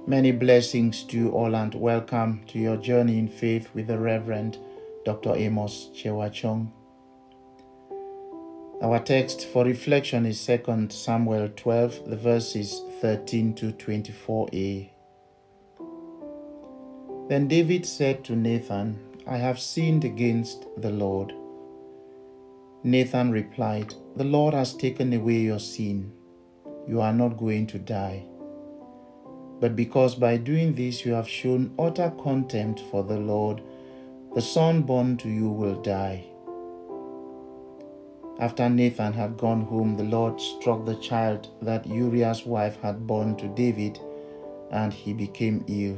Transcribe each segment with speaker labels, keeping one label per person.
Speaker 1: Many blessings to you all and welcome to your journey in faith with the Reverend Dr. Amos Chewachong. Our text for reflection is 2 Samuel 12, the verses 13 to 24a. Then David said to Nathan, I have sinned against the Lord. Nathan replied, The Lord has taken away your sin. You are not going to die. But because by doing this you have shown utter contempt for the Lord, the son born to you will die. After Nathan had gone home, the Lord struck the child that Uriah's wife had borne to David, and he became ill.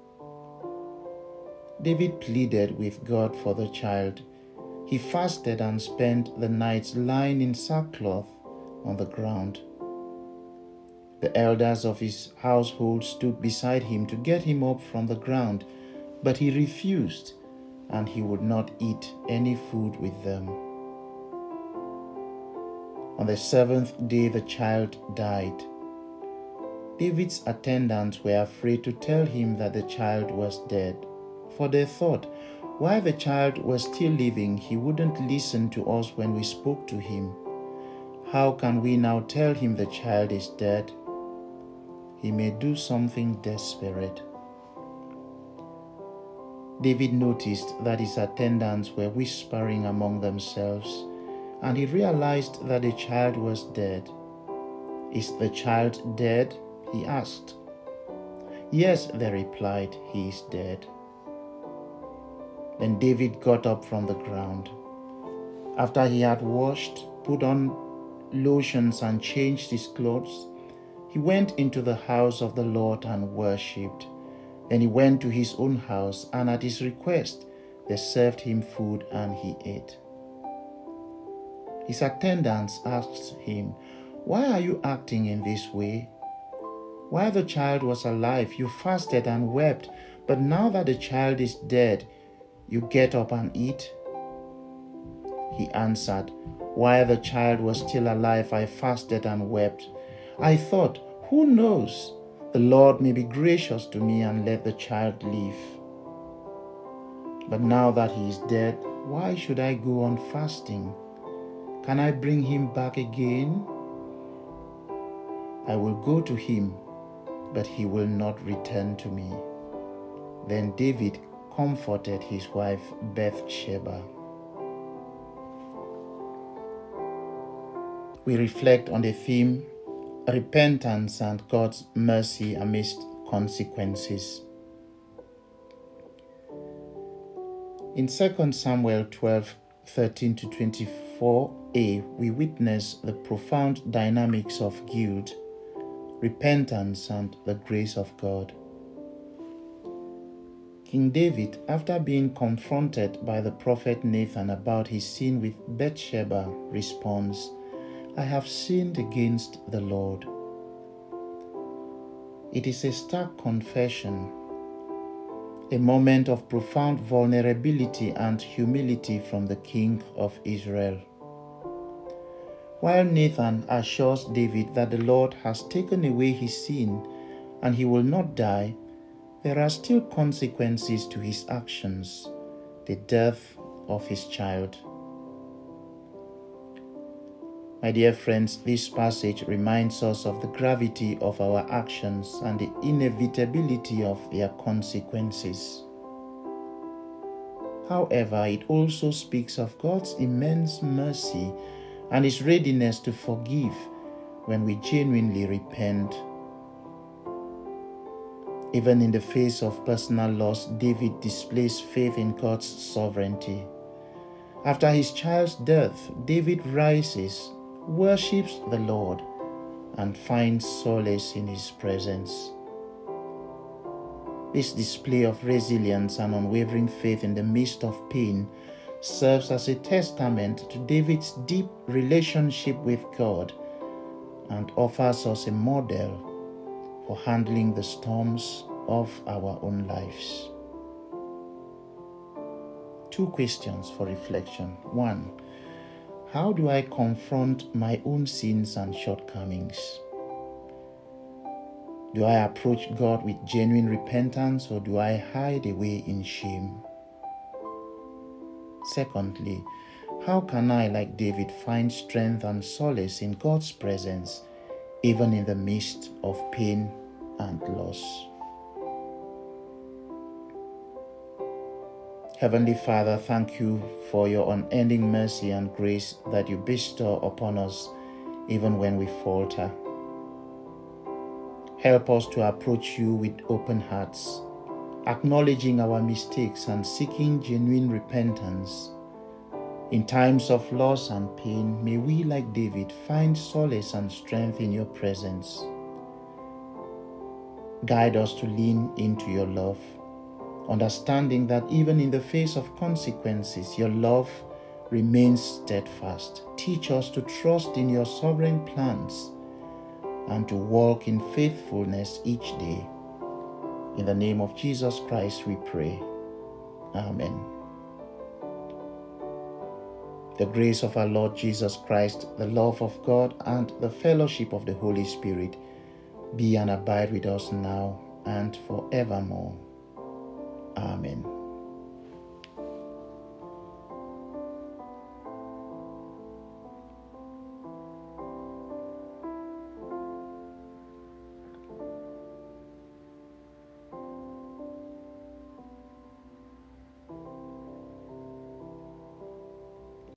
Speaker 1: David pleaded with God for the child. He fasted and spent the nights lying in sackcloth on the ground. The elders of his household stood beside him to get him up from the ground, but he refused, and he would not eat any food with them. On the seventh day the child died. David's attendants were afraid to tell him that the child was dead, for they thought, while the child was still living, he wouldn't listen to us when we spoke to him. How can we now tell him the child is dead? He may do something desperate. David noticed that his attendants were whispering among themselves, and he realized that the child was dead. Is the child dead? He asked. Yes, they replied, he is dead. Then David got up from the ground. After he had washed, put on lotions and changed his clothes, he went into the house of the Lord and worshipped. Then he went to his own house, and at his request, they served him food and he ate. His attendants asked him, Why are you acting in this way? While the child was alive, you fasted and wept, but now that the child is dead, you get up and eat? He answered, While the child was still alive, I fasted and wept. I thought, who knows? The Lord may be gracious to me and let the child live. But now that he is dead, why should I go on fasting? Can I bring him back again? I will go to him, but he will not return to me. Then David comforted his wife Bathsheba. We reflect on the theme, repentance and God's mercy amidst consequences. In 2 Samuel 12, 13 to 24a, we witness the profound dynamics of guilt, repentance, and the grace of God. King David, after being confronted by the prophet Nathan about his sin with Bathsheba, responds, I have sinned against the Lord. It is a stark confession, a moment of profound vulnerability and humility from the King of Israel. While Nathan assures David that the Lord has taken away his sin and he will not die, there are still consequences to his actions, the death of his child. My dear friends, this passage reminds us of the gravity of our actions and the inevitability of their consequences. However, it also speaks of God's immense mercy and his readiness to forgive when we genuinely repent. Even in the face of personal loss, David displays faith in God's sovereignty. After his child's death, David rises, worships the Lord, and finds solace in his presence. This display of resilience and unwavering faith in the midst of pain serves as a testament to David's deep relationship with God and offers us a model for handling the storms of our own lives. 2 questions for reflection. 1. How do I confront my own sins and shortcomings? Do I approach God with genuine repentance, or do I hide away in shame? Secondly, how can I, like David, find strength and solace in God's presence, even in the midst of pain and loss? Heavenly Father, thank you for your unending mercy and grace that you bestow upon us even when we falter. Help us to approach you with open hearts, acknowledging our mistakes and seeking genuine repentance. In times of loss and pain, may we, like David, find solace and strength in your presence. Guide us to lean into your love, understanding that even in the face of consequences, your love remains steadfast. Teach us to trust in your sovereign plans and to walk in faithfulness each day. In the name of Jesus Christ we pray. Amen. The grace of our Lord Jesus Christ, the love of God, and the fellowship of the Holy Spirit be and abide with us now and forevermore. Amen.